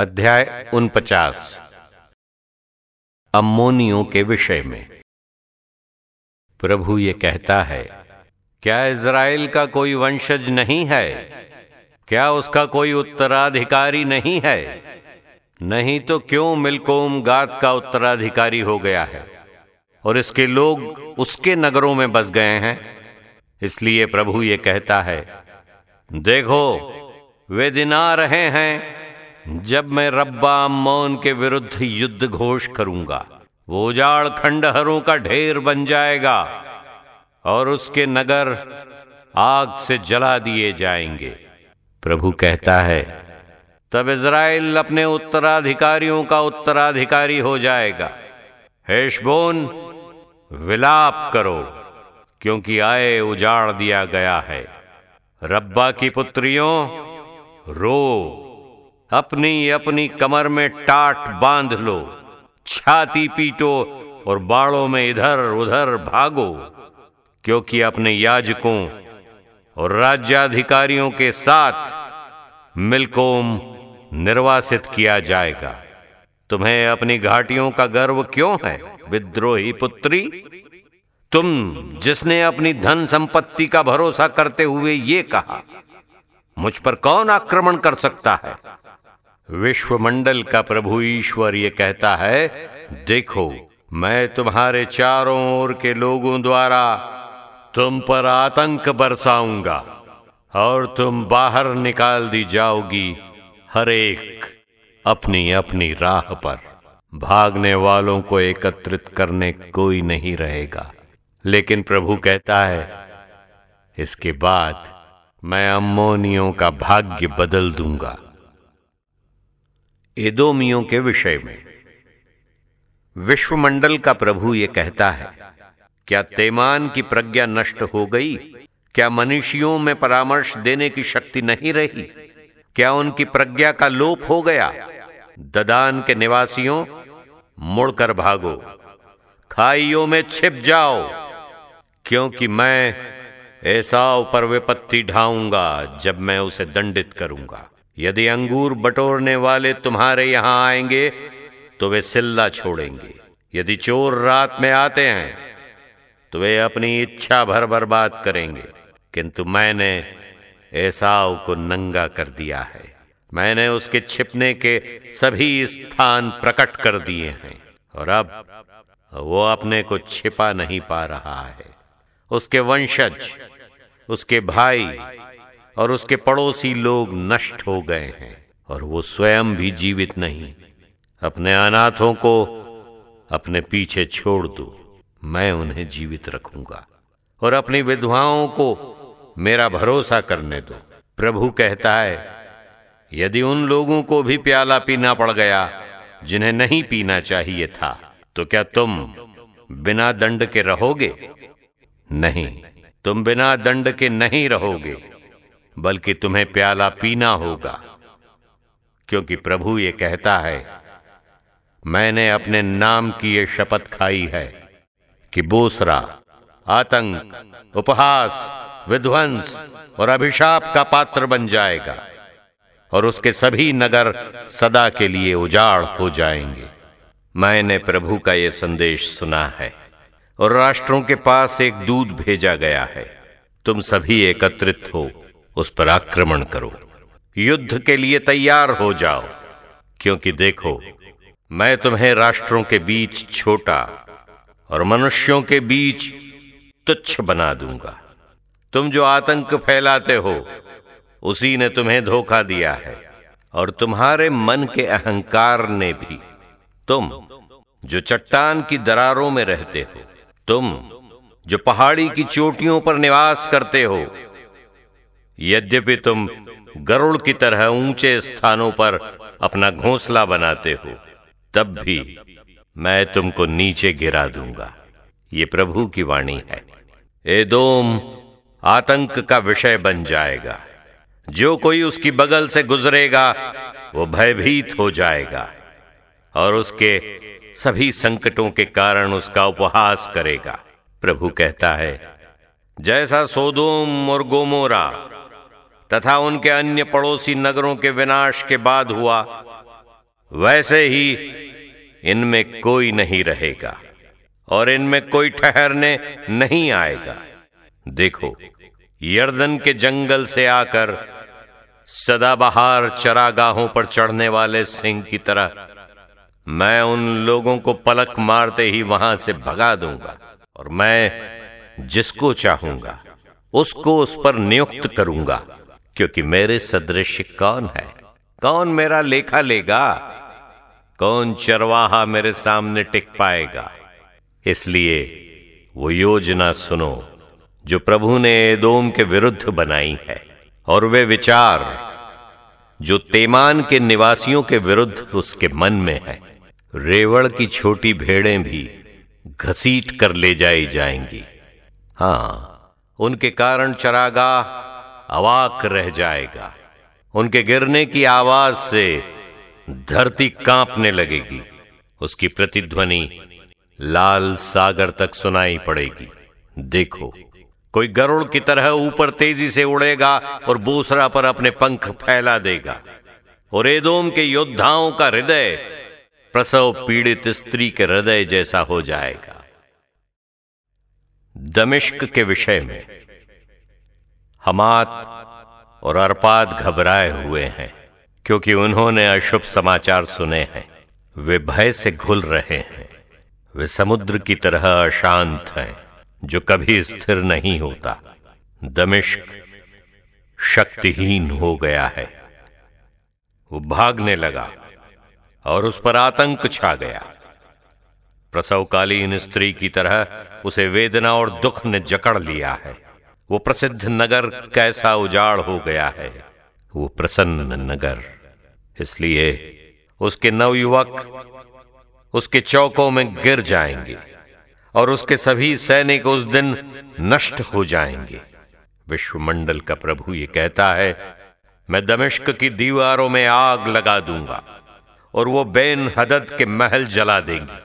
अध्याय 49 अम्मोनियों के विषय में। प्रभु ये कहता है, क्या इज़राइल का कोई वंशज नहीं है? क्या उसका कोई उत्तराधिकारी नहीं है? नहीं तो क्यों मिल्कोम गाद का उत्तराधिकारी हो गया है और इसके लोग उसके नगरों में बस गए हैं? इसलिए प्रभु ये कहता है, देखो वे दिन आ रहे हैं जब मैं रब्बा अम्मोन के विरुद्ध युद्ध घोष करूंगा। वो उजाड़ खंडहरों का ढेर बन जाएगा और उसके नगर आग से जला दिए जाएंगे। प्रभु कहता है, तब इज़राइल अपने उत्तराधिकारियों का उत्तराधिकारी हो जाएगा। हेशबोन, विलाप करो, क्योंकि आए उजाड़ दिया गया है। रब्बा की पुत्रियों, रो, अपनी अपनी कमर में टाट बांध लो, छाती पीटो और बाड़ों में इधर उधर भागो, क्योंकि अपने याजकों और राज्याधिकारियों के साथ मिल्कोम निर्वासित किया जाएगा। तुम्हें अपनी घाटियों का गर्व क्यों है, विद्रोही पुत्री? तुम जिसने अपनी धन संपत्ति का भरोसा करते हुए ये कहा, मुझ पर कौन आक्रमण कर सकता है? विश्वमंडल का प्रभु ईश्वर ये कहता है, देखो मैं तुम्हारे चारों ओर के लोगों द्वारा तुम पर आतंक बरसाऊंगा और तुम बाहर निकाल दी जाओगी, हर एक अपनी अपनी राह पर। भागने वालों को एकत्रित करने कोई नहीं रहेगा। लेकिन प्रभु कहता है, इसके बाद मैं अम्मोनियों का भाग्य बदल दूंगा। एदोमियों के विषय में। विश्वमंडल का प्रभु ये कहता है, क्या तेमान की प्रज्ञा नष्ट हो गई? क्या मनुष्यों में परामर्श देने की शक्ति नहीं रही? क्या उनकी प्रज्ञा का लोप हो गया? ददान के निवासियों, मुड़कर भागो, खाइयों में छिप जाओ, क्योंकि मैं एसाव पर विपत्ति ढाऊंगा जब मैं उसे दंडित करूंगा। यदि अंगूर बटोरने वाले तुम्हारे यहां आएंगे तो वे सिल्ला छोड़ेंगे। यदि चोर रात में आते हैं तो वे अपनी इच्छा भर बर्बाद करेंगे। किंतु मैंने एसाव को नंगा कर दिया है। मैंने उसके छिपने के सभी स्थान प्रकट कर दिए हैं और अब वो अपने को छिपा नहीं पा रहा है। उसके वंशज, उसके भाई और उसके पड़ोसी लोग नष्ट हो गए हैं और वो स्वयं भी जीवित नहीं। अपने अनाथों को अपने पीछे छोड़ दो, मैं उन्हें जीवित रखूंगा और अपनी विधवाओं को मेरा भरोसा करने दो। प्रभु कहता है, यदि उन लोगों को भी प्याला पीना पड़ गया जिन्हें नहीं पीना चाहिए था, तो क्या तुम बिना दंड के रहोगे? नहीं, तुम बिना दंड के नहीं रहोगे, बल्कि तुम्हें प्याला पीना होगा। क्योंकि प्रभु ये कहता है, मैंने अपने नाम की ये शपथ खाई है कि बोसरा आतंक, उपहास, विध्वंस और अभिशाप का पात्र बन जाएगा और उसके सभी नगर सदा के लिए उजाड़ हो जाएंगे। मैंने प्रभु का ये संदेश सुना है और राष्ट्रों के पास एक दूत भेजा गया है। तुम सभी एकत्रित हो, उस पर आक्रमण करो, युद्ध के लिए तैयार हो जाओ, क्योंकि देखो मैं तुम्हें राष्ट्रों के बीच छोटा और मनुष्यों के बीच तुच्छ बना दूंगा। तुम जो आतंक फैलाते हो, उसी ने तुम्हें धोखा दिया है और तुम्हारे मन के अहंकार ने भी। तुम जो चट्टान की दरारों में रहते हो, तुम जो पहाड़ी की चोटियों पर निवास करते हो, यद्यपि तुम गरुड़ की तरह ऊंचे स्थानों पर अपना घोंसला बनाते हो, तब भी मैं तुमको नीचे गिरा दूंगा। ये प्रभु की वाणी है। एदोम आतंक का विषय बन जाएगा। जो कोई उसकी बगल से गुजरेगा वो भयभीत हो जाएगा और उसके सभी संकटों के कारण उसका उपहास करेगा। प्रभु कहता है, जैसा सोदोम और गोमोरा तथा उनके अन्य पड़ोसी नगरों के विनाश के बाद हुआ, वैसे ही इनमें कोई नहीं रहेगा और इनमें कोई ठहरने नहीं आएगा। देखो, यर्दन के जंगल से आकर सदाबहार चरागाहों पर चढ़ने वाले सिंह की तरह मैं उन लोगों को पलक मारते ही वहां से भगा दूंगा, और मैं जिसको चाहूंगा उसको उस पर नियुक्त करूंगा, क्योंकि मेरे सदृश कौन है? कौन मेरा लेखा लेगा? कौन चरवाहा मेरे सामने टिक पाएगा? इसलिए वो योजना सुनो जो प्रभु ने एदोम के विरुद्ध बनाई है, और वे विचार जो तेमान के निवासियों के विरुद्ध उसके मन में है। रेवड़ की छोटी भेड़ें भी घसीट कर ले जाई जाएंगी। हां, उनके कारण चरागाह अवाक रह जाएगा। उनके गिरने की आवाज से धरती कांपने लगेगी। उसकी प्रतिध्वनि लाल सागर तक सुनाई पड़ेगी। देखो, कोई गरुड़ की तरह ऊपर तेजी से उड़ेगा और बोसरा पर अपने पंख फैला देगा, और एदोम के योद्धाओं का हृदय प्रसव पीड़ित स्त्री के हृदय जैसा हो जाएगा। दमिश्क के विषय में हमात और अर्पाद घबराए हुए हैं, क्योंकि उन्होंने अशुभ समाचार सुने हैं। वे भय से घुल रहे हैं। वे समुद्र की तरह अशांत हैं, जो कभी स्थिर नहीं होता। दमिश्क शक्तिहीन हो गया है। वो भागने लगा और उस पर आतंक छा गया। प्रसवकालीन स्त्री की तरह उसे वेदना और दुख ने जकड़ लिया है। वो प्रसिद्ध नगर कैसा उजाड़ हो गया है, वो प्रसन्न नगर। इसलिए उसके नवयुवक उसके चौकों में गिर जाएंगे और उसके सभी सैनिक उस दिन नष्ट हो जाएंगे। विश्वमंडल का प्रभु ये कहता है, मैं दमिश्क की दीवारों में आग लगा दूंगा और वो बेन हदद के महल जला देंगी।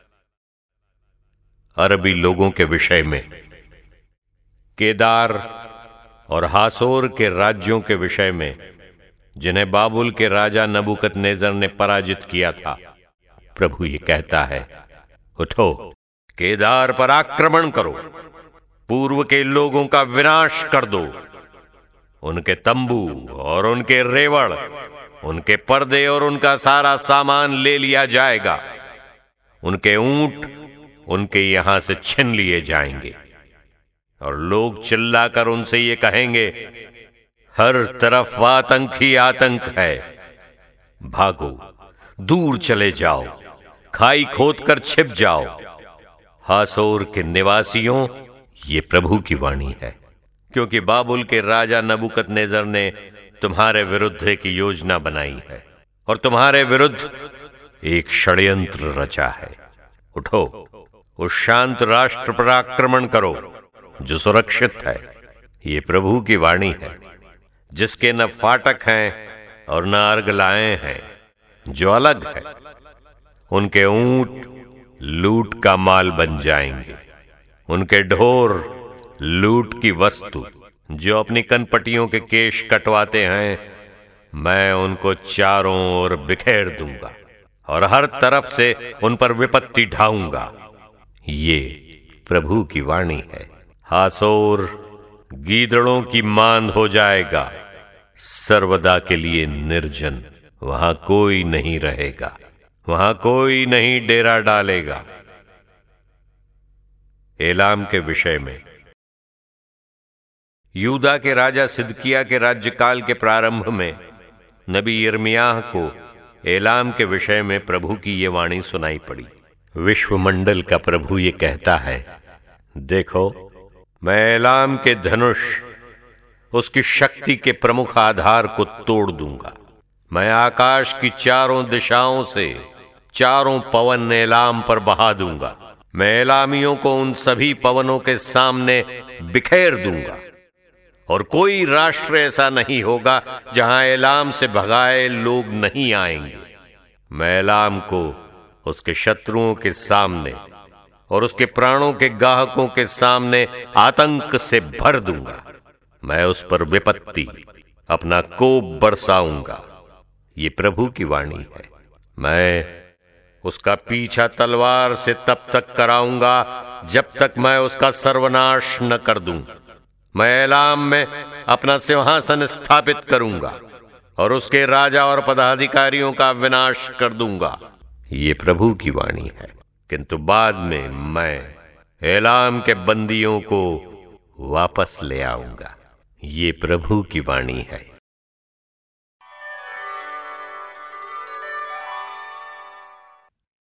अरबी लोगों के विषय में केदार और हासोर के राज्यों के विषय में, जिन्हें बाबुल के राजा नबूकदनेस्सर ने पराजित किया था, प्रभु ये कहता है, उठो, केदार पर आक्रमण करो, पूर्व के लोगों का विनाश कर दो। उनके तंबू और उनके रेवड़, उनके पर्दे और उनका सारा सामान ले लिया जाएगा। उनके ऊंट उनके यहां से छिन लिए जाएंगे, और लोग चिल्लाकर उनसे ये कहेंगे, हर तरफ आतंक ही आतंक है। भागो, दूर चले जाओ, खाई खोदकर छिप जाओ। हासोर के निवासियों, ये प्रभु की वाणी है, क्योंकि बाबुल के राजा नबूकदनेस्सर ने तुम्हारे विरुद्ध एक योजना बनाई है और तुम्हारे विरुद्ध एक षड्यंत्र रचा है। उठो, उस शांत राष्ट्र पर आक्रमण करो जो सुरक्षित है। ये प्रभु की वाणी है, जिसके न फाटक हैं और न अर्गलाएं हैं, जो अलग है। उनके ऊंट लूट का माल बन जाएंगे, उनके ढोर लूट की वस्तु। जो अपनी कनपटियों के केश कटवाते हैं, मैं उनको चारों ओर बिखेर दूंगा और हर तरफ से उन पर विपत्ति ढाऊंगा। ये प्रभु की वाणी है। हासोर गीदड़ों की मांद हो जाएगा, सर्वदा के लिए निर्जन। वहां कोई नहीं रहेगा, वहां कोई नहीं डेरा डालेगा। एलाम के विषय में यूदा के राजा सिदकिया के राज्यकाल के प्रारंभ में नबी यिर्मयाह को एलाम के विषय में प्रभु की ये वाणी सुनाई पड़ी। विश्वमंडल का प्रभु ये कहता है, देखो, मैं एलाम के धनुष, उसकी शक्ति के प्रमुख आधार को तोड़ दूंगा। मैं आकाश की चारों दिशाओं से चारों पवन एलाम पर बहा दूंगा। मैं एलामियों को उन सभी पवनों के सामने बिखेर दूंगा, और कोई राष्ट्र ऐसा नहीं होगा जहां एलाम से भगाए लोग नहीं आएंगे। मैं एलाम को उसके शत्रुओं के सामने और उसके प्राणों के गाहकों के सामने आतंक से भर दूंगा। मैं उस पर विपत्ति, अपना कोप बरसाऊंगा। ये प्रभु की वाणी है। मैं उसका पीछा तलवार से तब तक कराऊंगा जब तक मैं उसका सर्वनाश न कर दूं। मैं एलाम में अपना सिंहासन स्थापित करूंगा और उसके राजा और पदाधिकारियों का विनाश कर दूंगा। ये प्रभु की वाणी है। किंतु बाद में मैं एलाम के बंदियों को वापस ले आऊंगा। ये प्रभु की वाणी है।